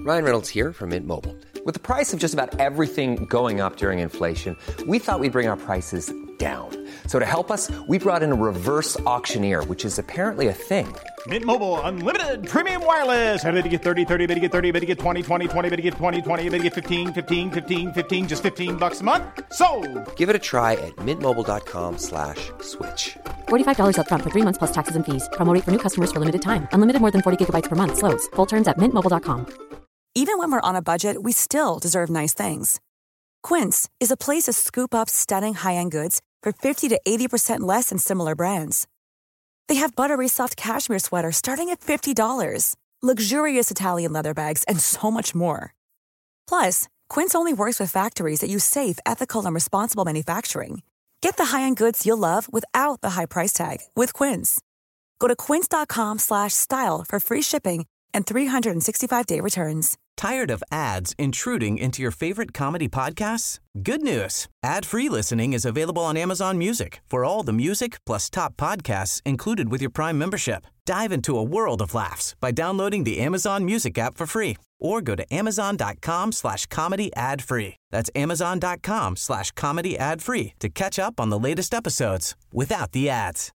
Ryan Reynolds here from Mint Mobile. With the price of just about everything going up during inflation, we thought we'd bring our prices down. So to help us, we brought in a reverse auctioneer, which is apparently a thing. Mint Mobile Unlimited Premium Wireless. How to get 30, 30, bit to get 30, bit to get 20, 20, 20, bit to get 20, 20, bit to get 15, 15, 15, 15, just $15 a month? Sold! Give it a try at mintmobile.com/switch. $45 up front for 3 months plus taxes and fees. Promo rate for new customers for limited time. Unlimited more than 40 gigabytes per month. Slows full terms at mintmobile.com. Even when we're on a budget, we still deserve nice things. Quince is a place to scoop up stunning high-end goods for 50 to 80% less than similar brands. They have buttery soft cashmere sweaters starting at $50, luxurious Italian leather bags, and so much more. Plus, Quince only works with factories that use safe, ethical, and responsible manufacturing. Get the high-end goods you'll love without the high price tag with Quince. Go to quince.com/style for free shipping and 365-day returns. Tired of ads intruding into your favorite comedy podcasts? Good news. Ad-free listening is available on Amazon Music for all the music plus top podcasts included with your Prime membership. Dive into a world of laughs by downloading the Amazon Music app for free or go to amazon.com/comedy ad-free. That's amazon.com/comedy ad-free to catch up on the latest episodes without the ads.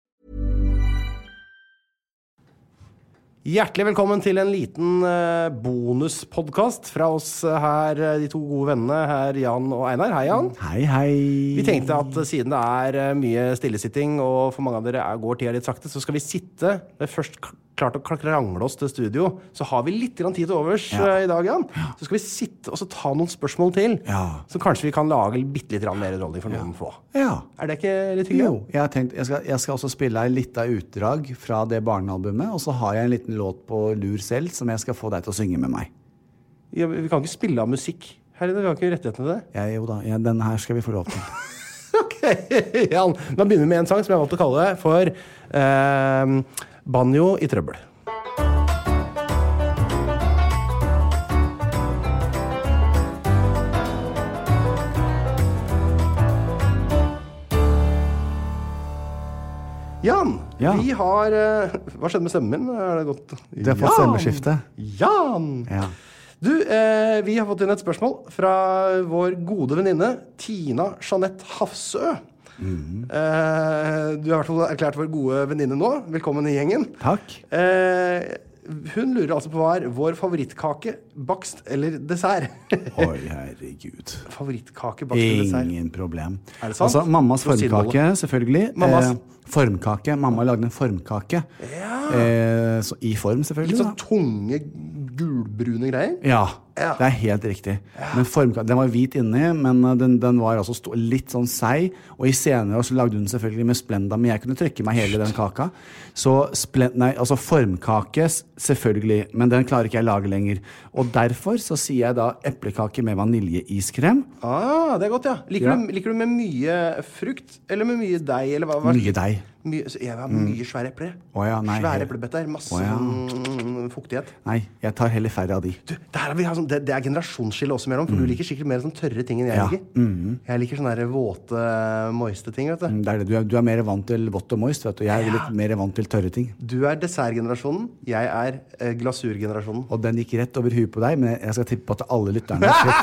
Hjertelig velkommen til en liten bonuspodcast fra oss her, de to gode vennene her, Jan og Einar. Hei, Jan. Hei, hei. Vi tenkte at siden det mye stillesitting, og for mange av dere går tida litt sakte, så skal vi sitte, først klart å krangle oss til studio, så har vi litt tid til overs I dag, Jan. Så skal vi sitte og så ta noen spørsmål til, så kanskje vi kan lage bitte litt mer underholdning for noen få. Ja. Det ikke litt hyggelig? Jo, jeg har tenkt, jeg skal også spille en liten utdrag fra det barnealbumet, og så har jeg en liten låt på lur selv som jeg skal få deg til å synge med meg. Ja, vi kan ikke spille av musikk her, vi har ikke rettighet til det. Ja, jo da, den her skal vi få lov til. Ok, Jan. Da begynner vi med en sang som jeg har valgt å kalle det for Banjo I trøbbel. Jan, vi har... hva skjedde med stemmen min? Det gått... Det har fått stemmeskifte. Jan! Ja. Du, vi har fått inn et spørsmål fra vår gode venninne Tina Jeanette Hafsø. Du har I hvert fall erklært vår gode venninne nå. Velkommen I gjengen. Takk. Hun lurer altså på hva vår favorittkake, bakst eller dessert. Oi, herregud. Favorittkake, bakst eller dessert. Ingen problem. Det sant? Altså, mammas formkake, selvfølgelig. Mammas formkake. Mamma lagde en formkake. Så I form, selvfølgelig. Litt sånn tunge, gulbrune greier? Ja, det helt riktig. Men formkake, den var hvit inni, men den var altså litt sånn seig, og I senere år så lagde hun selvfølgelig med Splenda, men jeg kunne trykke meg hele den kaka. Så altså formkake, selvfølgelig, men den klarer ikke jeg lage lenger. Og derfor så sier jeg da eplekake med vaniljeiskrem. Det godt, ja. Liker du med mye frukt, eller med mye deig, eller hva? Mye deig. Jeg har mye svære epler. Svære eplebetter, masse fuktighet. Nei, jeg tar heller færre av de. Du, det generasjonsskille også mellom, for du liker sikkert mer sånn tørre ting enn jeg liker. Jeg liker sånne der våte, moiste ting, vet du. Det det. Du mer vant til vått og moist, vet du. Jeg litt mer vant til tørre ting. Du dessertgenerasjonen, jeg glasurgenerasjonen. Og den gikk rett over huet på deg, men jeg skal tippe på at alle lytterne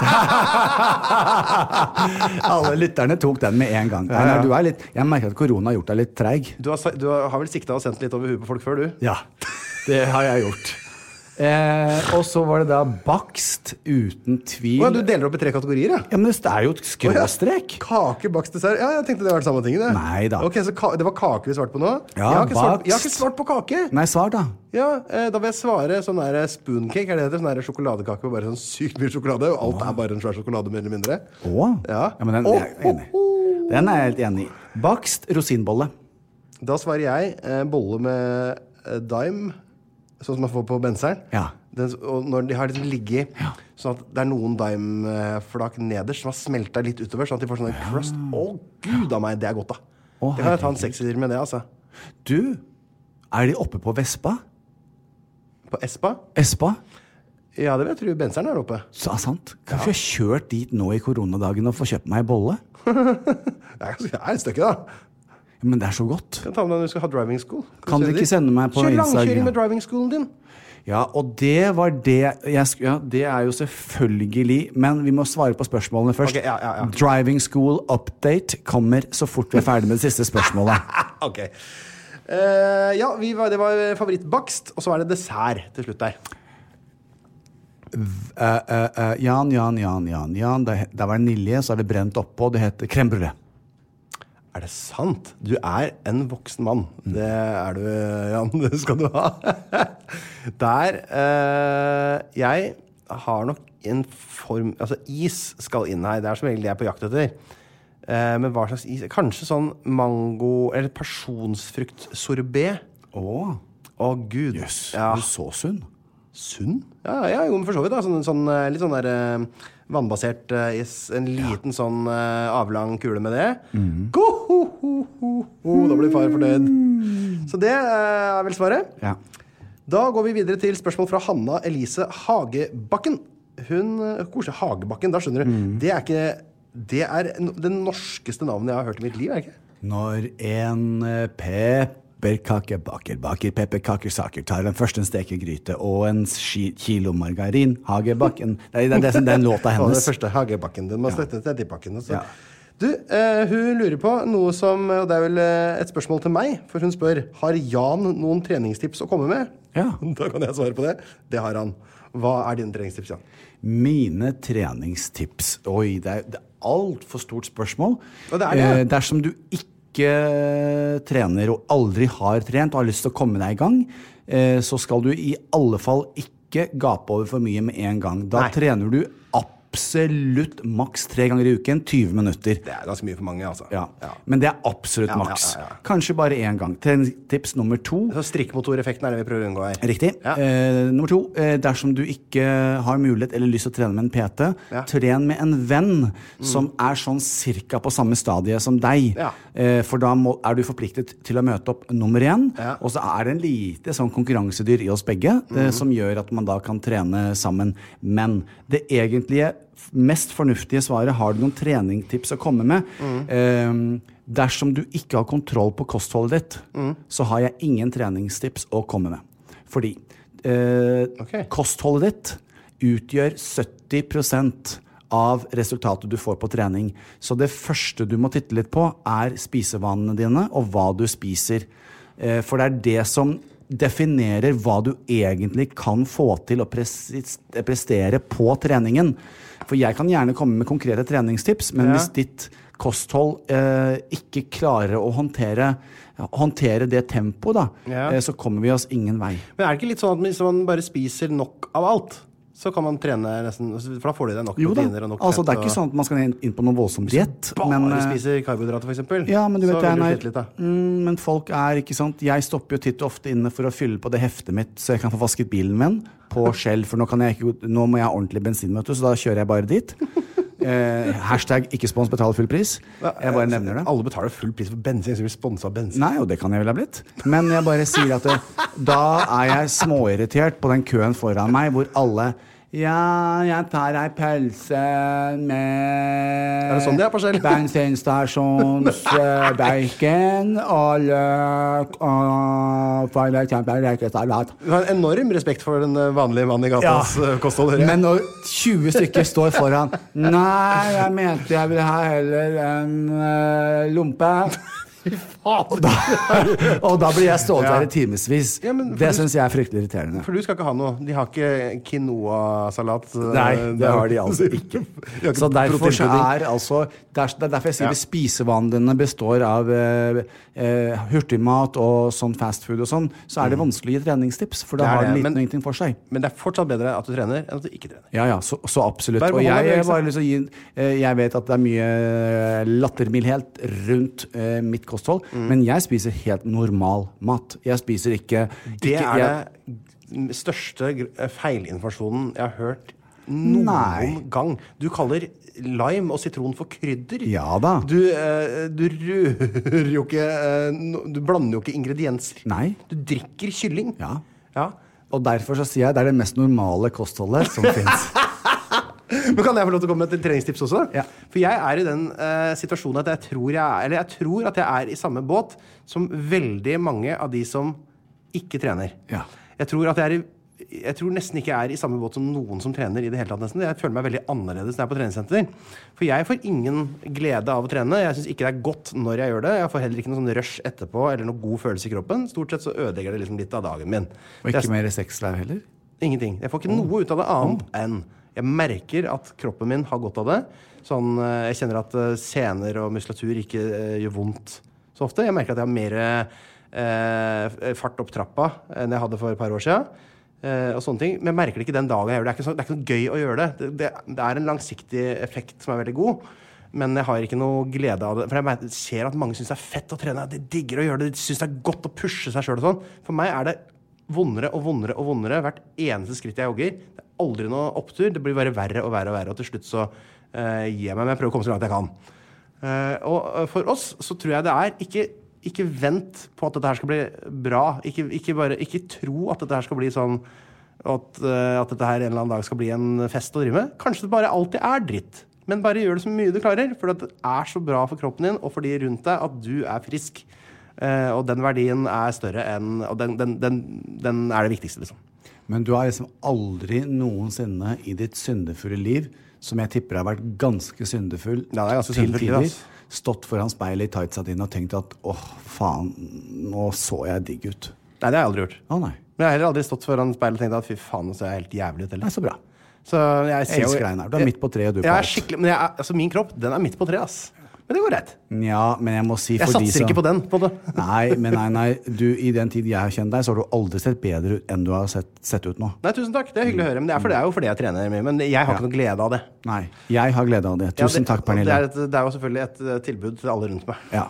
alle lytterne tok den med en gang. Nei, du litt, jeg merker at korona har gjort deg litt treig. Du har vel siktet og sendt litt over huet på folk før, du? Ja, det har jeg gjort. Og så var det da bakst uten tvil. Du deler opp I 3 kategorier, ja? Ja, men det jo et skråstrek. Kake, bakst, dessert. Ja, jeg tenkte det var det samme ting, det. Nei da. Ok, så det var kake vi svarte på nå? Ja, jeg har ikke svart på kake. Nei, svar da. Ja, da vil jeg svare sånn der spooncake, det heter? Sånn der sjokoladekake med bare sånn sykt mye sjokolade, og alt bare en svær sjokolade, mer eller mindre. Ja, men den jeg enig. Den jeg helt enig I. Bakst, rosinbolle. Da svarer jeg bolle med dime, sånn som man får på benseren. Ja. Og når de har liksom ligget sånn at det noen dime-flak nederst som har smeltet litt utover, sånn at de får sånn crust. Gud av meg, det godt da. Det kan jeg ta en 6-er med det, altså. Du, de oppe på Vespa? På Espa? Espa? Ja, det vil jeg tro benseren oppe. Så sant. Kanskje jeg kjørt dit nå I koronadagen og få kjøpt meg bolle? Det et stykke da. Men det så godt. Kan ta med deg når du skal ha driving school. Kan du ikke sende meg på Instagram? Kjør langkjøring Instagram? med driving schoolen din. Ja, og det var det det jo selvfølgelig, men vi må svare på spørsmålene først. Ok, ja. Driving school update kommer så fort vi ferdig med det siste spørsmålet. Ok. Det var favorittbakst, og så det dessert til slutt der. Jan. Det var vanilje, så det brent oppå, det heter crème brûlée. Det sant? Du en voksen mann. Det du, Jan. Det skal du ha. Jeg har nok en form... Altså, is skal inn her. Det som regel jeg på jakt etter. Men hva slags is? Kanskje sånn mango... Eller pasjonsfrukt-sorbet. Gud. Jøss, du så sunn. Sunn? Ja, jo, men for så vidt da. Litt sånn der... vannbasert is, en liten sånn avlang kule med det. Da blir far fornøyd. Så det vel svaret. Ja. Da går vi videre til spørsmål fra Hanna Elise Hagebakken. Koselig Hagebakken, da skjønner du. Det det det norskeste navnet jeg har hørt i mitt liv, ikke? Når en pepperkake baker pepperkakersaker, tar den først en stekegryte og en kilo margarin, Hagebakken. Det den låta hennes. Det første Hagebakken, den må støtte til pakken. Du, hun lurer på noe som, og det vel et spørsmål til meg, for hun spør, har Jan noen treningstips å komme med? Ja. Da kan jeg svare på det. Det har han. Hva dine treningstips, Jan? Mine treningstips. Oi, det alt for stort spørsmål. Og det dersom du ikke trener og aldri har trent og har lyst til å komme deg i gang, så skal du i alle fall ikke gape over for mye med en gang. Da trener du absolutt maks 3 ganger i uken, 20 minutter. Det ganske mye for mange, altså. Ja. Men det absolutt maks. Kanskje bare en gang. Tips nummer 2. Så strikkmotoreffekten det vi prøver å unngå her. Riktig. Nummer 2. Dersom du ikke har mulighet eller lyst til å trene med en PT, tren med en venn som sånn cirka på samme stadie som deg. For da du forpliktet til å møte opp nummer 1, og så det en lite sånn konkurransedyr i oss begge, som gjør at man da kan trene sammen. Men det egentlige mest fornuftige svaret, har du noen treningstips å komme med? Dersom du ikke har kontroll på kostholdet ditt, så har jeg ingen treningstips å komme med. Fordi kostholdet ditt utgjør 70% av resultatet du får på trening. Så det første du må titte litt på spisevanene dine og hva du spiser. For det det som definerer hva du egentlig kan få til å prestere på treningen. For jeg kan gjerne komme med konkrete treningstips, men hvis ditt kosthold ikke klarer å håndtere det tempoet, så kommer vi oss ingen vei. Men det ikke litt sånn at hvis man bare spiser nok av alt, så kan man trene nesten, for da får du deg nok proteiner og nok fett. Altså det ikke sånn at man skal inn på noen voldsom diett. Bare spiser karbohydrater for eksempel. Ja, men du vet litt, men folk ikke sant. Jeg stopper jo titt og ofte inne for å fylle på det heftet mitt, så jeg kan få vasket bilen min på Shell, for nå må jeg ha ordentlig bensinmøte, så da kjører jeg bare dit. Hashtag ikke spons, betaler full pris. Jeg bare nevner det. Alle betaler full pris for bensin, så vi sponser bensin. Nei, og det kan jeg vel ha blitt. Men jeg bare sier at da jeg småirritert på den køen foran meg, hvor alle jeg tar ei pølse med det sånn det på Shell? bensinstasjons bacon og løk og for eksempel rekesalat. Du har enorm respekt for den vanlige mannen i gatas kosthold. Men når 20 stykker står foran, nei, jeg mente jeg ville ha heller en lompe. Og da blir jeg stått der i timesvis. Det synes jeg fryktelig irriterende. For du skal ikke ha noe. De har ikke quinoa-salat. Nei, det har de altså ikke. Så derfor så det derfor jeg sier at spisevanene består av hurtigmat og sånn fastfood og sånn, så det vanskelig å gi treningstips, for da har det liten og ingenting for seg. Men det fortsatt bedre at du trener enn at du ikke trener. Ja, så absolutt. Og jeg vet at det mye lattermildhet rundt mitt kosthold, men jeg spiser helt normal mat. Jeg spiser ikke... Det det største feilinformasjonen jeg har hørt noen gang. Du kaller lime og sitron for krydder. Ja da. Du rører jo ikke... Du blander jo ikke ingredienser. Nei. Du drikker kylling. Ja. Og derfor så sier jeg det det mest normale kostholdet som finnes. Men kan jeg få lov til å komme med et treningstips også? Ja. For jeg er i den situasjonen at jeg tror at jeg er i samme båt som veldig mange av de som ikke trener. Ja. Jeg tror nesten ikke jeg er i samme båt som noen som trener i det hele tatt nesten. Jeg føler meg veldig annerledes når jeg er på treningssenter. For jeg får ingen glede av å trene. Jeg synes ikke det er godt når jeg gjør det. Jeg får heller ikke noe sånn rush etterpå, eller noe god følelse i kroppen. Stort sett så ødelegger det liksom litt av dagen min. Og ikke mer sexliv heller? Ingenting. Jeg får ikke noe ut av det annet enn jeg merker at kroppen min har godt av det. Sånn, jeg kjenner at sener og muskulatur ikke gjør vondt så ofte. Jeg merker at jeg har mer fart opp trappa enn jeg hadde for et par år siden. Og sånne ting. Men jeg merker det ikke den dagen jeg gjør det. Det er ikke noe gøy å gjøre det. Det er en langsiktig effekt som er veldig god. Men jeg har ikke noe glede av det. For jeg ser at mange synes det er fett å trene. De digger å gjøre det. De synes det er godt å pushe seg selv og sånn. For meg er det vondere og vondere og vondere hvert eneste skritt jeg jogger. Det er aldri noe opptur. Det blir bare verre og verre og verre. Og til slutt så gir jeg meg. Men jeg prøver å komme så langt jeg kan. Og for oss så tror jeg det er ikke vent på at dette her skal bli bra. Ikke tro at dette her skal bli sånn at dette her en eller annen dag skal bli en fest å drive med. Kanskje det bare alltid er dritt. Men bare gjør det så mye du klarer, for det er så bra for kroppen din og for de rundt deg at du er frisk. Og den verdien er større enn, og den er det viktigste liksom. Men du har liksom aldri noensinne i ditt syndefulle liv, som jeg tipper har vært ganske syndefull til tider, stått foran speilet i tightsa dine og tenkt at faen, nå så jeg digg ut. Nei, det har jeg aldri gjort. Nei. Men jeg har heller aldri stått foran speilet og tenkt at fy faen, nå ser jeg helt jævlig ut. Eller? Nei, så bra. Så jeg elsker deg nær. Du er midt på treet, du på alt. Skikkelig, men altså min kropp, den er midt på treet, ass. Men det går rett. Ja, men jeg må si jeg for de som... Jeg satser ikke på den, på det. Nei. Du, i den tid jeg har kjent deg, så har du aldri sett bedre ut enn du har sett ut nå. Nei, tusen takk. Det er hyggelig å høre. Men det er jo fordi jeg trener mye. Men jeg har ikke noe glede av det. Nei, jeg har glede av det. Tusen takk, Pernille. Det er jo selvfølgelig et tilbud til alle rundt meg. Ja.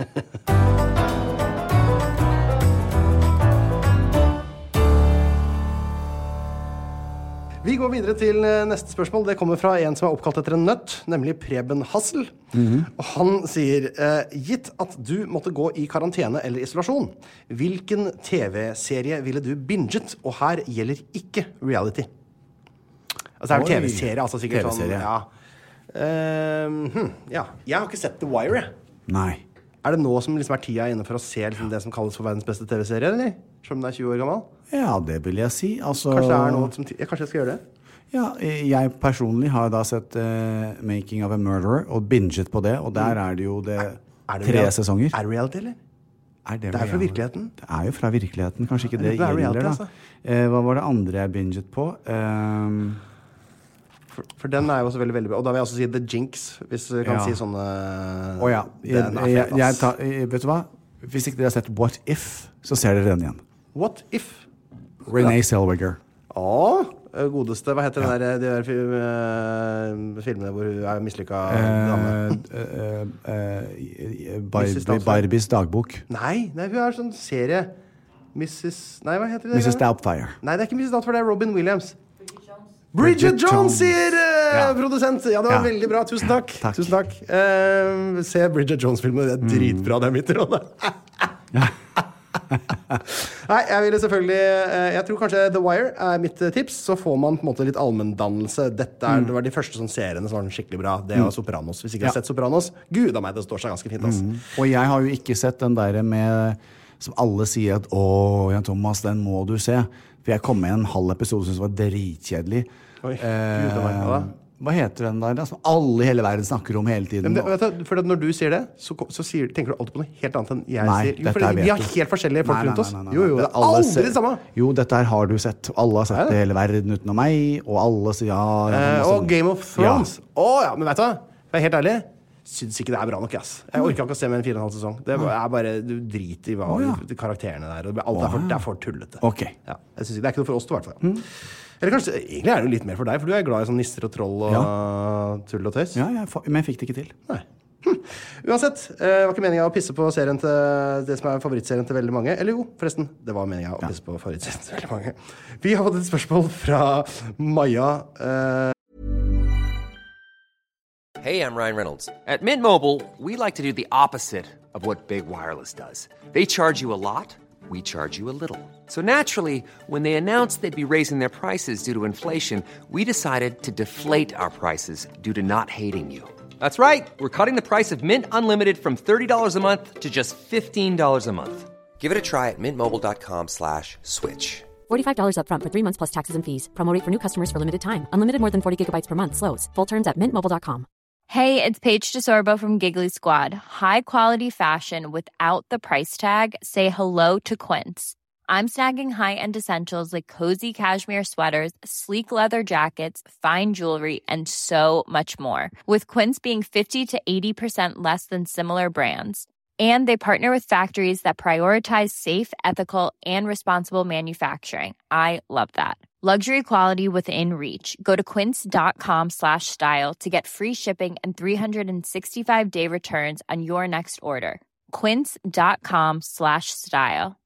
Vi går videre til neste spørsmål. Det kommer fra en som er oppkalt etter en nøtt, nemlig Preben Hassel. Og han sier, gitt at du måtte gå i karantene eller isolasjon, hvilken TV-serie ville du binget? Og her gjelder ikke reality. Altså det er en TV-serie, altså sikkert TV-serie. sånn, ja. Jeg har ikke sett The Wire, jeg. Nei. Er det nå som liksom er tida inne for å se liksom det som kalles for verdens beste TV-serie, eller? Som den er 20 år gammel? Ja, det vil jeg si. Altså, kanskje det er noe som kanskje jeg skal gjøre det? Ja, jeg personlig har da sett Making of a Murderer og binget på det, og der er det jo 3 sesonger. Er det reality, eller? Det er fra virkeligheten. Det er jo fra virkeligheten, kanskje ikke det reality, gjelder da. Altså. Hva var det andre jeg binget på? For den er jo også veldig, veldig bra. Og da vil jeg også si The Jinx, hvis vi kan si sånne... Åja, vet du hva? Hvis ikke dere har sett What If, så ser dere den igjen. What If? Renee Zellweger. Godeste. Hva heter den de der filmene hvor hun er mislykket dame? Barbies dagbok. Nei, hun er sånn serie. Nei, hva heter det? Mrs. Doubtfire. Nei, det er ikke Mrs. Doubtfire, det er Robin Williams. Bridget Jones, sier produsent. Ja, det var veldig bra. Tusen takk. Tusen takk. Se Bridget Jones-filmen. Det er dritbra, det er mitt råd. Nei, jeg ville selvfølgelig jeg tror kanskje The Wire er mitt tips. Så får man på en måte litt allmenndannelse. Det var de første sånne seriene som var skikkelig bra. Det var Sopranos. Hvis ikke jeg har sett Sopranos, gud av meg, det står seg ganske fint altså. Og jeg har jo ikke sett den der med som alle sier at Jan Thomas, den må du se. For jeg kom med en halv episode som synes det var dritkjedelig. Oi, gud av meg. Hva heter den der? Som alle i hele verden snakker om hele tiden. For når du sier det, så tenker du alltid på noe helt annet enn jeg sier. Dette vi har helt forskjellige folk rundt oss. Jo, det er aldri det samme. Jo, dette her har du sett. Alle har sett det hele verden utenom meg, og alle sier og Game of Thrones. Men vet du hva? For jeg er helt ærlig, synes ikke det er bra nok, ass. Jeg orker ikke å se med en 4,5 sesong. Det er bare, du driter i karakterene der. Alt er for tullete. Ja, jeg synes ikke, det er ikke noe for oss til, i hvert fall. Eller kanskje, egentlig er det jo litt mer for deg, for du er glad i sånn nisser og troll og tull og tøys. Ja, men jeg fikk det ikke til. Nei. Uansett, det var ikke meningen å pisse på serien til det som er favorittserien til veldig mange. Eller jo, forresten, det var meningen å pisse på favorittserien til veldig mange. Vi har fått et spørsmål fra Maja. Hey, I'm Ryan Reynolds. At Mint Mobile, we like to do the opposite of what Big Wireless does. They charge you a lot. we charge you a little. So naturally, when they announced they'd be raising their prices due to inflation, we decided to deflate our prices due to not hating you. That's right. We're cutting the price of Mint Unlimited from $30 a month to just $15 a month. Give it a try at mintmobile.com/switch. $45 up front for 3 months plus taxes and fees. Promo rate for new customers for limited time. Unlimited more than 40 gigabytes per month. Slows full terms at mintmobile.com. Hey, it's Paige DeSorbo from Giggly Squad. High quality fashion without the price tag. Say hello to Quince. I'm snagging high-end essentials like cozy cashmere sweaters, sleek leather jackets, fine jewelry, and so much more. With Quince being 50 to 80% less than similar brands. And they partner with factories that prioritize safe, ethical, and responsible manufacturing. I love that. Luxury quality within reach. Go to quince.com/style to get free shipping and 365-day returns on your next order. Quince.com/style.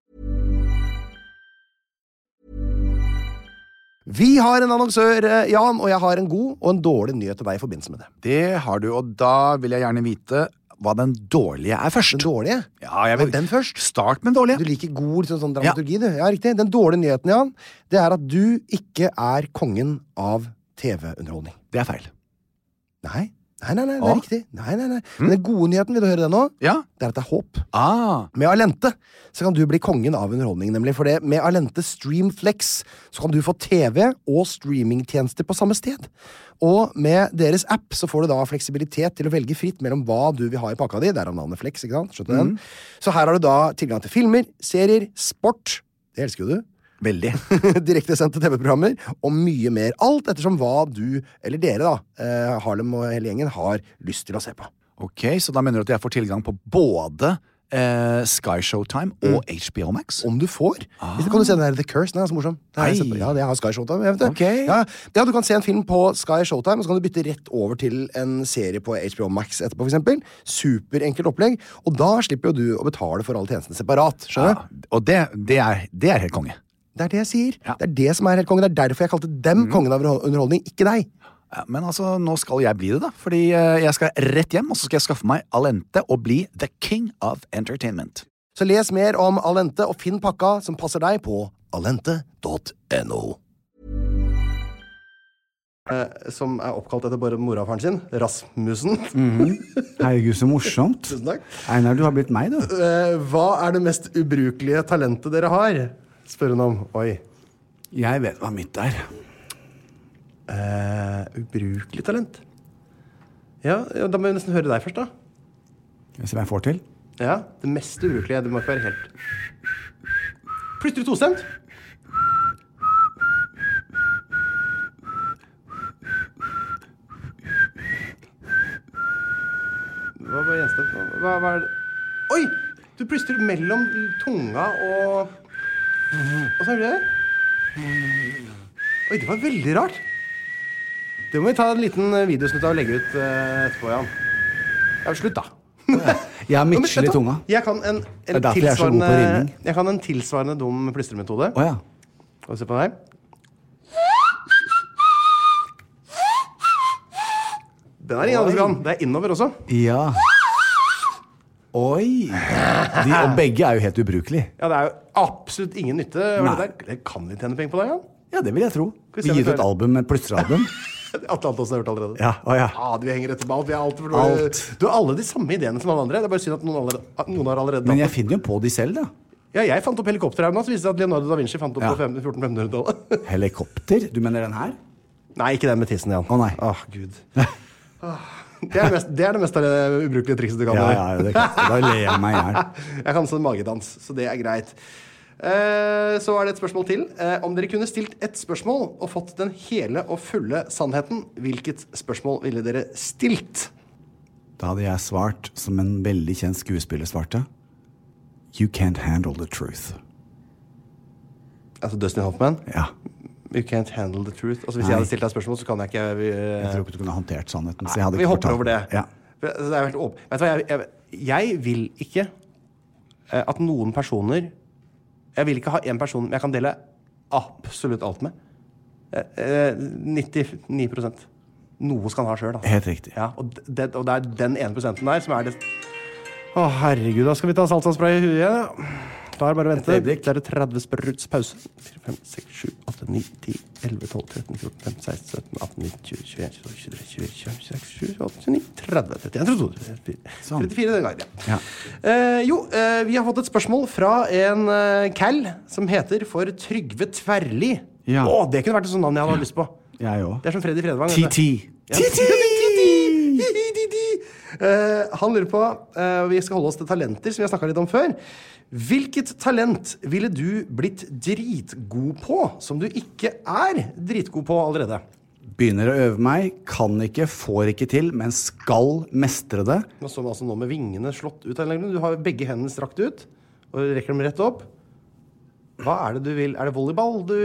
Vi har en annonsør, Jan, og jeg har en god og en dårlig nyhet til deg i forbindelse med det. Det har du, og da vil jeg gjerne vite hva den dårlige er først. Den dårlige? Ja, jeg vil den først. Start med den dårlige. Du liker god sånn dramaturgi, du. Ja, riktig. Den dårlige nyheten, Jan, det er at du ikke er kongen av TV-underholdning. Det er feil. Nei, det er riktig. Nei. Men den gode nyheten, vil du høre det nå? Ja. Det er at det er håp. Ah. Med Allente så kan du bli kongen av underholdning, nemlig. For det med Allente Streamflex så kan du få TV og streamingtjenester på samme sted. Og med deres app så får du da fleksibilitet til å velge fritt mellom hva du vil ha i pakka di. Derav navnet Flex, ikke sant? Skjønner du den? Så her har du da tilgang til filmer, serier, sport. Det elsker jo du. Veldig. Direktesendte TV-programmer og mye mer. Alt ettersom hva du, eller dere da, Harlem og hele gjengen, har lyst til å se på. Ok, så da mener du at jeg får tilgang på både Sky Showtime og HBO Max? Om du får. Hvis du kan se den der The Curse, den er så morsom. Ja, det har Sky Showtime, jeg vet det. Okay. Ja, du kan se en film på Sky Showtime, og så kan du bytte rett over til en serie på HBO Max etterpå, for eksempel. Superenkelt opplegg, og da slipper jo du å betale for alle tjenestene separat, skjønner du? Ja, og det er helt konge. Det er det jeg sier. Ja. Det er det som er helt konge. Det er derfor jeg kalte dem kongen av underholdning, ikke deg. Ja, men altså, nå skal jeg bli det da, fordi jeg skal rett hjem, og så skal jeg skaffe meg Allente og bli the king of entertainment. Så les mer om Allente og finn pakka som passer deg på allente.no. Som er oppkalt etter bare mora og faren sin, Rasmussen. Herregud, så morsomt. Tusen takk. Einar, du har blitt meg, du. Hva er det mest ubrukelige talentet dere har? Spør hun om. Oi. Jeg vet hva mitt er. Ubrukelig talent. Ja, da må jeg nesten høre deg først da. Skal vi se hva jeg får til. Ja, det mest ubrukelige. Det må ikke være helt Plystrer tostemt. Hva var gjenstemt? Hva er det? Oi! Du plystrer mellom tunga og så er det? Oi, det var veldig rart. Det må vi ta en liten videosnutt av og legge ut etterpå, Jan. Ja, slutt da. Jeg har mykjel i tunga. Jeg kan en tilsvarende dum plystremetode. Åja. Skal vi se på den her? Den er ingen andre kan. Det er innover også. Ja. Oi. Og begge er jo helt ubrukelige. Ja, det er jo absolutt ingen nytte. Det kan vi tjene penger på da, Jan? Ja, det vil jeg tro. Vi gir ut et album, et plystrealbum. Atle Antonsen har hørt allerede. Ja. Du henger etter på alt. Du har alle de samme ideene som alle andre. Det er bare synd at noen har allerede. Men jeg finner jo på de selv, da. Ja, jeg fant opp helikopterevna, så viste det at Leonardo da Vinci fant opp på 1400-1500-tallet. Helikopter? Du mener den her? Nei, ikke den med tissen, Jan. Å nei. Gud. Det er det mest ubrukelige trikset du kan. Ja, det kan. Da ler jeg meg her. Jeg kan sånn magedans, så det er greit. Så er det et spørsmål til. Om dere kunne stilt et spørsmål og fått den hele og fulle sannheten, hvilket spørsmål ville dere stilt? Da hadde jeg svart som en veldig kjent skuespiller svarte. You can't handle the truth. Altså Dustin Hoffman? Ja. You can't handle the truth. Altså hvis jeg hadde stilt deg et spørsmål, så kan jeg ikke... Jeg tror ikke du kunne håndtert sannheten. Nei, vi hopper over det. Ja. Det er helt åpen. Vet du hva, jeg vil ikke at noen personer... Jeg vil ikke ha en person jeg kan dele absolutt alt med. 99%. Noe skal han ha selv, da. Helt riktig. Ja, og det er den 1% der som er det... Å, herregud, da skal vi ta saltvannsspray i huet igjen, ja. klar, bare vente. Et øyeblikk. Det 30 spørruts pause. 4, 5, 6, 7, 8, 9, 10, 11, 12, 13, 14, 15, 16, 17, 18, 19, 20, 21, 22, 23, 24, 25, 26, 27, 28, 29, 30, 31, 32, 34, 34 den gangen, ja. Vi har fått et spørsmål fra en Cal som heter For Trygve Tverli. Ja. Det kunne vært et sånt navn jeg hadde lyst på. Jeg også. Det som Freddy Fredvang. TT. Han lurer på, vi skal holde oss til talenter som vi har snakket litt om før. Hvilket talent ville du blitt dritgod på, som du ikke dritgod på allerede? Begynner å øve meg, kan ikke, får ikke til, men skal mestre det. Nå står vi altså nå med vingene slått ut. Du har begge hendene strakt ut, og rekker dem rett opp. Hva det du vil? Det volleyball du...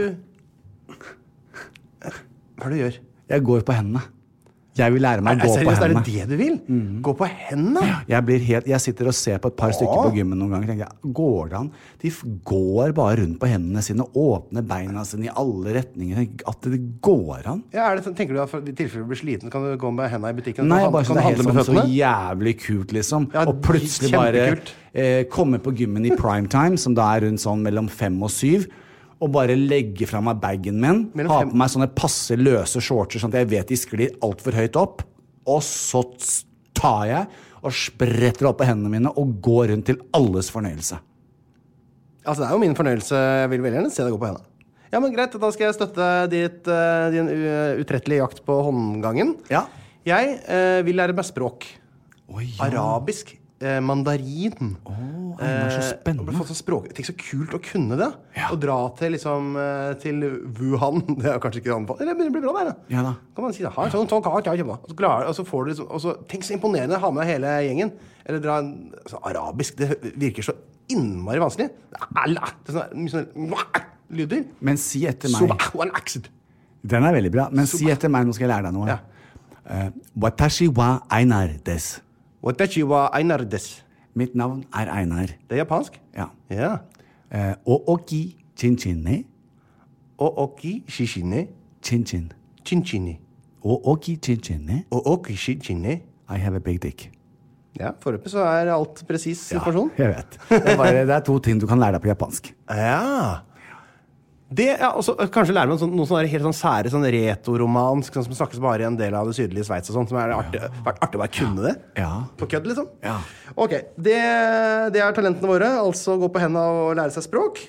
Hva det gjør? Jeg går på hendene. Jeg vil lære meg å gå på hendene. Det du vil? Gå på hendene? Jeg sitter og ser på et par stykker på gymmen noen ganger. Går det an? De går bare rundt på hendene sine, åpner beina sine i alle retninger. At det går an? Tenker du at i tilfelle du blir sliten, kan du gå med hendene i butikken? Nei, bare sånn helt sånn så jævlig kult, liksom. Og plutselig bare komme på gymmen i primetime, som da rundt sånn mellom 5 og 7, og bare legge fra meg bagen min, ha på meg sånne passe løse shortser, sånn at jeg vet de sklir alt for høyt opp, og så tar jeg og spretter opp på hendene mine og går rundt til alles fornøyelse. Altså, det jo min fornøyelse. Jeg vil veldig gjerne se deg gå på hendene. Ja, men greit, da skal jeg støtte din utrettelige jakt på håndgangen. Ja. Jeg vil lære meg språk. Arabisk. Mandarin. Det så spennende. Tenk så kult å kunne det. Og dra til til Wuhan. Det kanskje ikke anbefalt. Eller det blir bra der, da. Ja da. Kan man si det. Og så får du tenk så imponerende, ha med hele gjengen. Eller dra arabisk. Det virker så innmari vanskelig. Det mye sånne lyder. Men si etter meg. Den veldig bra. Men si etter meg, nå skal jeg lære deg noe. Watashi wa Einar des. Watashi wa Einar des. Mitt navn Einar. Det japansk? Ja. Ooki chinchinne. Ooki shishine. Chinchin. Chinchini. Ooki chinchinne. Ooki shishine. I have a big dick. Ja, foreløpig så alt presis informasjon. Jeg vet. Det 2 ting du kan lære deg på japansk. Ja. Også, kanskje lære meg noe sånn helt sånn sære, sånn retoromansk, sånn som snakkes bare i en del av det sydlige Sveits og sånt, som artig å bare kunne det. Ja. På kødd, liksom. Ja. Ok, det talentene våre, altså gå på hendene og lære seg språk.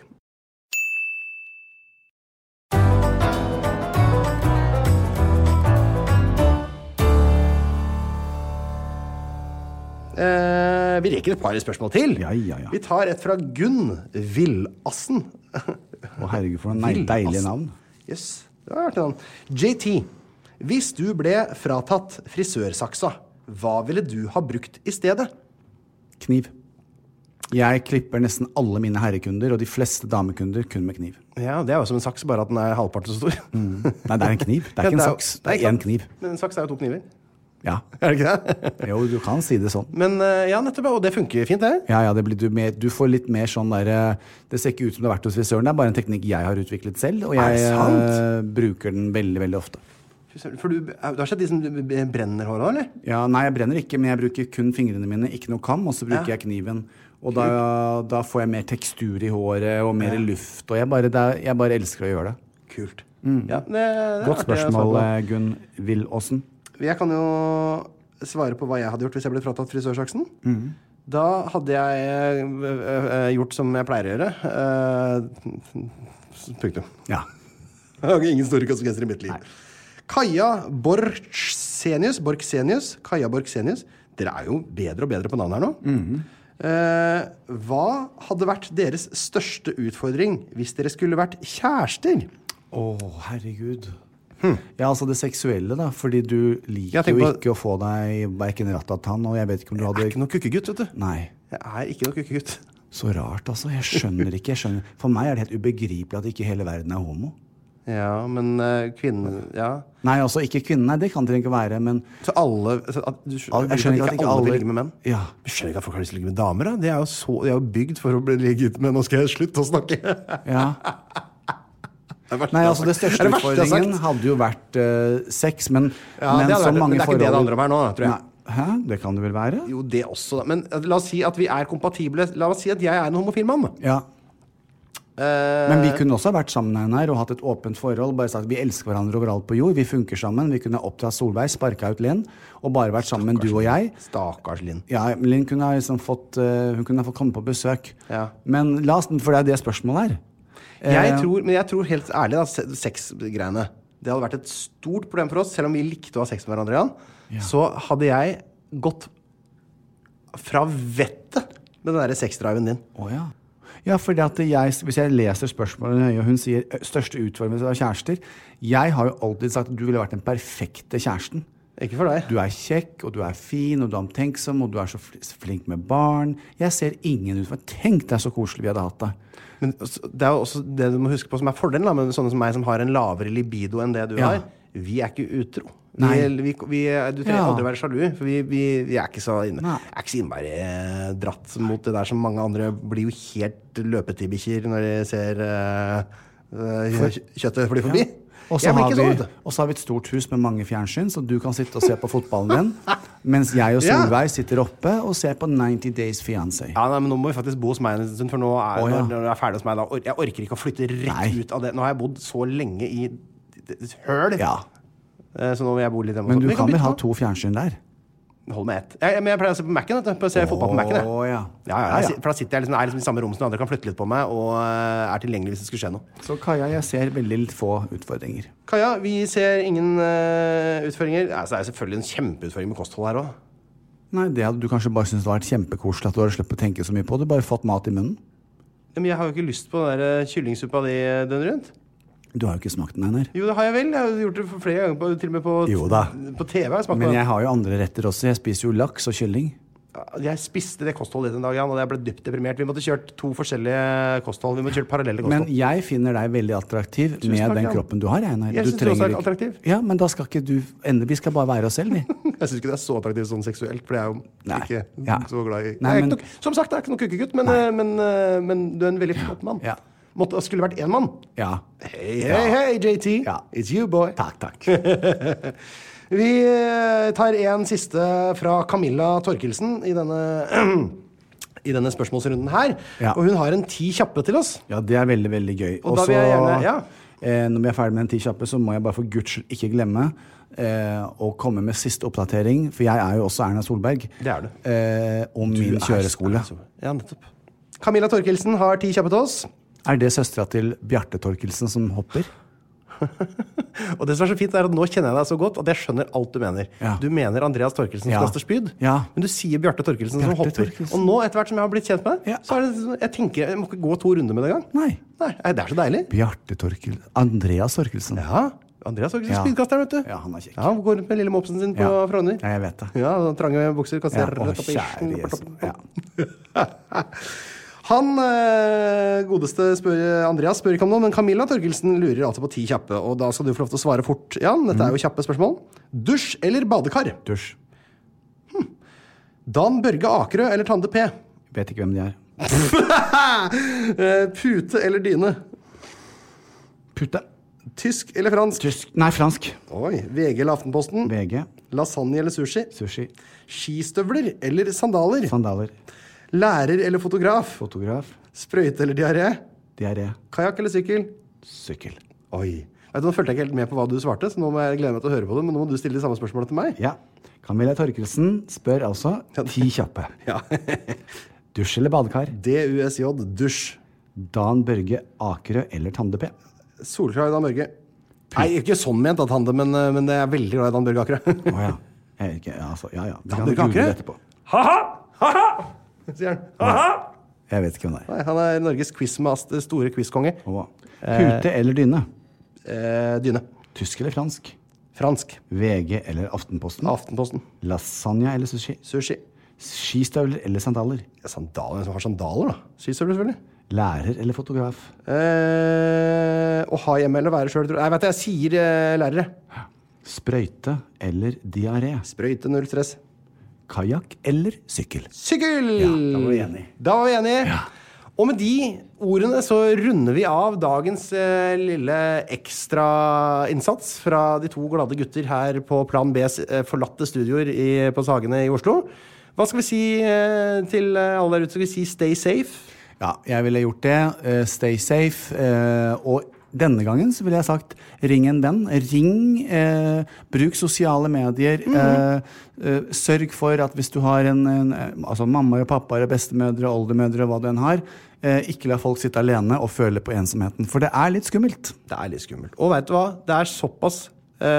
Vi reker et par spørsmål til. Ja. Vi tar et fra Gunn Villassen. Herregud, for en deilig navn. Yes, det var et artig navn. JT, hvis du ble fratatt frisørsaksa, hva ville du ha brukt i stedet? Kniv. Jeg klipper nesten alle mine herrekunder, og de fleste damekunder kun med kniv. Ja, det jo som en saks, bare at den halvparten så stor. Nei, det en kniv. Det ikke en saks. Det en kniv. Men en saks jo 2 kniver. Ja. Det ikke det? Jo, du kan si det sånn. Men ja, nettopp, og det funker fint, det. Ja, du får litt mer sånn der. Det ser ikke ut som det har vært hos frisøren. Det bare en teknikk jeg har utviklet selv, og jeg bruker den veldig, veldig ofte. For du har sett de som brenner håret, eller? Ja, nei, jeg brenner ikke, men jeg bruker kun fingrene mine, ikke noe kam, og så bruker jeg kniven. Og da får jeg mer tekstur i håret, og mer luft, og jeg bare elsker å gjøre det. Kult. Ja, godt spørsmål, Gunn Villåsen. Jeg kan jo svare på hva jeg hadde gjort hvis jeg ble fratatt frisørsaksen. Da hadde jeg gjort som jeg pleier å gjøre. Punktum. Ja. Jeg har ingen store konsekvenser i mitt liv. Nei. Kaja Borchsenius. Kaja Borchsenius. Dere jo bedre og bedre på navnet her nå. Hva hadde vært deres største utfordring hvis dere skulle vært kjærester? Herregud. Ja, altså det seksuelle da, fordi du liker jo ikke å få deg hverken ratatan, og jeg vet ikke om du hadde... Jeg ikke noe kukkegutt, vet du. Nei. Jeg ikke noe kukkegutt. Så rart, altså. Jeg skjønner ikke. For meg det helt ubegripelig at ikke hele verden homo. Ja, men kvinnen, ja. Nei, altså ikke kvinnen, nei, det kan det ikke være, men... Så alle... Jeg skjønner ikke at ikke alle vil ligge med menn? Ja. Jeg skjønner ikke at folk har lyst til å ligge med damer, da. Det jo bygd for å bli ligget med. Nå skal jeg slutte å snakke. Ja. Nei, altså det største utfordringen hadde jo vært sex, men så mange forhold... Men det ikke det det handler om her nå, tror jeg. Nei. Hæ? Det kan det vel være? Jo, det også da. Men la oss si at vi kompatible. La oss si at jeg en homofil mann. Ja. Men vi kunne også ha vært sammen her og hatt et åpent forhold, bare sagt vi elsker hverandre overalt på jord, vi funker sammen, vi kunne opptatt Solveig, sparket ut Linn, og bare vært sammen, du og jeg. Stakkars Linn. Ja, Linn kunne ha liksom hun kunne ha fått komme på besøk. Ja. Men la oss, for det er det spørsmålet her. Jeg tror helt ærlig da, sexgreiene, det hadde vært et stort problem for oss, selv om vi likte å ha sex med hverandre, Jan. Ja. Så hadde jeg gått fra vettet med den der sexdriven din. Ja. Ja, fordi at hvis jeg leser spørsmålet nøye, og hun sier største utformelse av kjærester, jeg har jo alltid sagt at du ville vært den perfekte kjæresten. Ikke for deg. Du er kjekk, og du er fin, og du er omtenksom, og du er så flink med barn. Jeg ser ingen ut, tenk deg så koselig vi hadde hatt det. Men det er jo også det du må huske på som fordelen da, med sånne som meg som har en lavere libido enn det du har. Vi er ikke utro. Du trenger aldri være sjalu, for vi er ikke så innmari dratt mot det der som mange andre blir jo helt løpetibikkjer når de ser kjøttet fly forbi. Og så har vi et stort hus med mange fjernsyn, så du kan sitte og se på fotballen din, mens jeg og Solveig sitter oppe og ser på 90 Days Fiancé. Ja, men nå må vi faktisk bo hos meg en stund, for når jeg er ferdig hos meg, da, jeg orker ikke å flytte rett ut av det. Nå har jeg bodd så lenge i høl. Ja. Så nå vil jeg bo litt hjemme. Men du kan vel ha 2 fjernsyn der? Hold med ett. Men jeg pleier å se på Mac'en, se fotball på Mac'en. For da sitter jeg liksom i samme rom som andre kan flytte litt på meg, og er tilgjengelig hvis det skulle skje noe. Så Kaja, jeg ser veldig litt få utfordringer. Kaja, vi ser ingen utfordringer. Altså, det er selvfølgelig en kjempeutfordring med kosthold her også. Nei, det hadde du kanskje bare syntes det var kjempekoselig at du hadde sluppet å tenke så mye på. Du har bare fått mat i munnen. Men jeg har jo ikke lyst på den der kyllingsuppa di den rundt. Du har jo ikke smakt den her. Jo, det har jeg vel. Jeg har gjort det flere ganger, til og med på TV. Men jeg har jo andre retter også. Jeg spiser jo laks og kylling. Jeg spiste det kostholdet en dag, Jan, og jeg ble dypt deprimert. Vi måtte kjørt 2 forskjellige kosthold. Vi måtte kjørt parallelle kosthold. Men jeg finner deg veldig attraktiv med den kroppen du har, Einar. Jeg synes du også er attraktiv. Ja, men da skal ikke du vi skal bare være oss selv, vi. Jeg synes ikke det er så attraktiv sånn seksuelt, for jeg er jo ikke så glad i... Som sagt, det er ikke noe kukkegutt, men du er en veldig flott mann. Ja. Skulle vært en mann. Ja. Hei, JT. Ja. It's you, boy. Takk. Vi tar en siste fra Camilla Torkelsen i denne spørsmålsrunden her. Ja. Og hun har en 10 kjappe til oss. Ja, det er veldig, veldig gøy. Og da vil jeg gjerne, når vi er ferdig med en 10 kjappe, så må jeg bare for Guds skyld ikke glemme å komme med siste oppdatering, for jeg er jo også Erna Solberg. Det er du. Om min kjøreskole. Ja, nettopp. Camilla Torkelsen har 10 kjappe til oss. Er det søstera til Bjarte Torkelsen som hopper? Og det som er så fint er at nå kjenner jeg deg så godt at jeg skjønner alt du mener. Ja. Du mener Andreas Torkelsen som kaster spyd, men du sier Bjarte Torkelsen som hopper. Og nå, etter hvert som jeg har blitt kjent med deg, så er det, jeg tenker, jeg må ikke gå 2 runder med det en gang. Nei, det er så deilig. Bjarte Torkelsen. Andreas Torkelsen. Ja, Andreas Torkelsen, spydkaster, vet du. Ja, han er kjekk. Ja, han går rundt med lille mopsen sin på Frogner. Ja, jeg vet det. Ja, trange bukser, kaster rett opp i Han godeste Andreas spør ikke om noe, men Camilla Torkelsen lurer altså på 10 kjappe, og da skal du få lov til å svare fort, Jan. Dette er jo kjappe spørsmål. Dusj eller badekar? Dusj. Dan Børge Akerø eller Tande P? Vet ikke hvem de er. Pute eller dyne? Pute. Tysk eller fransk? Tysk. Nei, fransk. Oi, VG eller Aftenposten? VG. Lasagne eller sushi? Sushi. Skistøvler eller sandaler? Sandaler. Lærer eller fotograf? Fotograf. Sprøyte eller diaré? Diaré. Kajak eller sykkel? Sykkel. Oi. Nå følte jeg ikke helt med på hva du svarte, så nå må jeg glede meg til å høre på det, men nå må du stille de samme spørsmålene til meg. Ja. Camilla Torkelsen spør altså 10 kjappe. Ja. Dusj eller badekar? DUSJ, dusj. Dan Børge Akerø eller Tande P? Solklar Dan Børge. Nei, ikke sånn ment at Tande, men det er veldig glad i Dan Dan Børge Akerø. Åja. Dan Børge Akerø? Ha-ha! Sier han. Aha! Jeg vet ikke hvem det er. Nei, han er Norges quizmaster, store quizkonge. Pute eller dyne? Dyne. Tysk eller fransk? Fransk. VG eller Aftenposten? Aftenposten. Lasagne eller sushi? Sushi. Skistøvler eller sandaler? Ja, sandaler, som har sandaler da. Skistøvler selvfølgelig. Lærer eller fotograf? Å ha hjemme eller være selv. Nei, vet du, jeg sier lærere. Sprøyte eller diaré? Sprøyte, null stress. Kajak eller sykkel? Sykkel! Ja, da var vi enige. Da var vi enige. Ja. Og med de ordene så runder vi av dagens lille ekstra innsats fra de 2 glade gutter her på Plan B's forlatte studioer på Sagene i Oslo. Hva skal vi si til alle der ute? Skal vi si stay safe? Ja, jeg ville gjort det. Stay safe. Og denne gangen så ville jeg sagt, ring en venn. Ring, bruk sosiale medier. Sørg for at hvis du har altså mamma og pappa og bestemødre, oldemødre, hva du enn har, ikke la folk sitte alene og føle på ensomheten. For det litt skummelt. Det litt skummelt. Og vet du hva? Det såpass...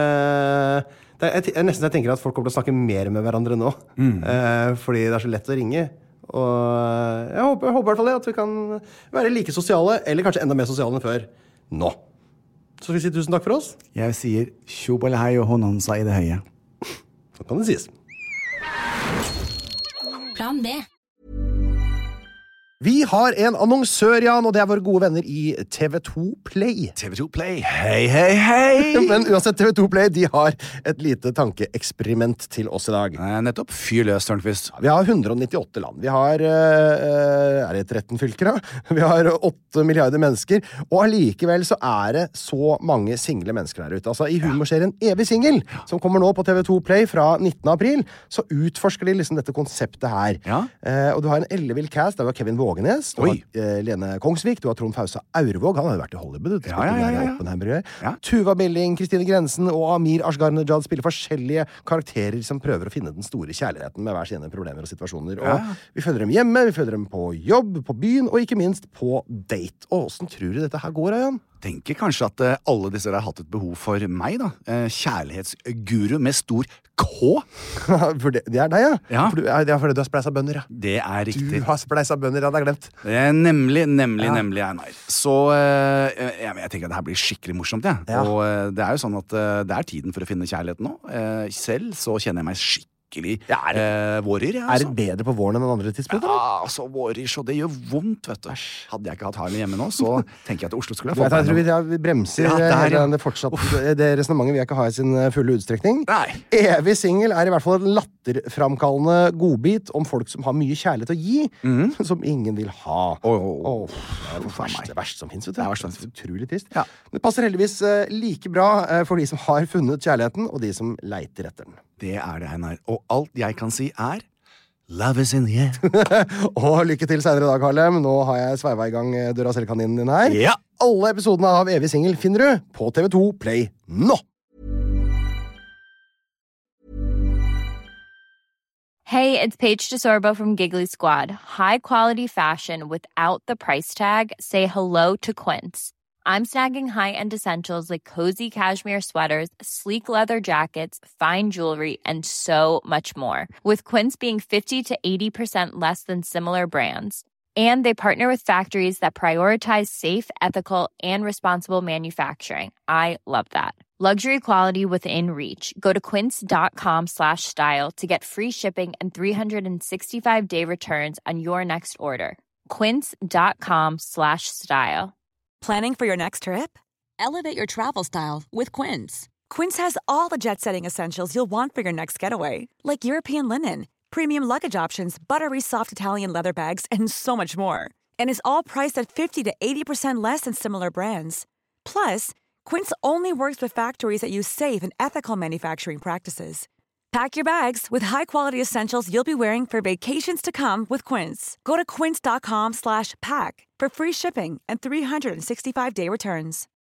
jeg nesten tenker at folk kommer til å snakke mer med hverandre nå. Fordi det så lett å ringe. Og jeg håper I hvert fall det, at vi kan være like sosiale, eller kanskje enda mer sosiale enn før. Nå. Så skal vi si tusen takk for oss. Jeg sier tjobalhei og honansa I det høye. Så kan det sies. Plan B. Vi har en annonsør, Jan, og det våre gode venner I TV2 Play. TV2 Play, hei, hei, hei! Men uansett, TV2 Play, de har et lite tankeeksperiment til oss I dag. Nettopp, fyr løs, Tørnqvist. Vi har 198 land. Vi har, det 13 fylker da? Vi har 8 milliarder mennesker, og allikevel så det så mange single mennesker der ute. Altså, I humorserien Evig Single, som kommer nå på TV2 Play fra 19. april, så utforsker de liksom dette konseptet her. Og du har en ellevill cast, der var Kevin Vågenes, du har Lene Kongsvik, du har Trond Fausa Aurvåg, han hadde vært I Hollywood. Tuva Milling, Kristine Grensen og Amir Ashgar-Nejad spiller forskjellige karakterer som prøver å finne den store kjærligheten med hver sine problemer og situasjoner. Og vi følger dem hjemme, vi følger dem på jobb, på byen, og ikke minst på date. Og hvordan tror du dette her går, Jan? Tenker kanskje at alle disse har hatt et behov for meg da. Kjærlighetsguru med stor K. For det deg, ja? Ja. For det fordi du har spleisa bønner, ja. Det riktig. Du har spleisa bønner, ja, det glemt. Nemlig, Einar. Så jeg tenker at det her blir skikkelig morsomt, ja. Og det jo sånn at det tiden for å finne kjærligheten nå. Selv så kjenner jeg meg skikkelig vårer, ja. Det bedre på våren enn andre tidspunkter? Ja, altså vårer, så det gjør vondt, vet du. Hadde jeg ikke hatt Harley hjemme nå, så tenker jeg at Oslo skulle ha fått jeg tror vi bremser det resonemanget vi ikke ha I sin fulle utstrekning. Nei. Evig Single I hvert fall en latterframkallende godbit om folk som har mye kjærlighet å gi, som ingen vil ha. Det verste som finnes, vet du. Det utrolig trist. Ja. Det passer heldigvis like bra for de som har funnet kjærligheten, og de som leiter etter den. Det det, Einar. Og alt jeg kan si Love is in the air. Og lykke til senere I dag, Harlem. Nå har jeg sveivet I gang døra selv-kaninen din her. Ja. Alle episodene av Evig Single finner du på TV2 Play nå. Hey, it's Paige DeSorbo from Giggly Squad. High quality fashion without the price tag. Say hello to Quince. I'm snagging high-end essentials like cozy cashmere sweaters, sleek leather jackets, fine jewelry, and so much more. With Quince being 50 to 80% less than similar brands. And they partner with factories that prioritize safe, ethical, and responsible manufacturing. I love that. Luxury quality within reach. Go to quince.com/style to get free shipping and 365-day returns on your next order. Quince.com/style. Planning for your next trip? Elevate your travel style with Quince. Quince has all the jet-setting essentials you'll want for your next getaway, like European linen, premium luggage options, buttery soft Italian leather bags, and so much more. And is all priced at 50 to 80% less than similar brands. Plus, Quince only works with factories that use safe and ethical manufacturing practices. Pack your bags with high-quality essentials you'll be wearing for vacations to come with Quince. Go to quince.com/pack for free shipping and 365-day returns.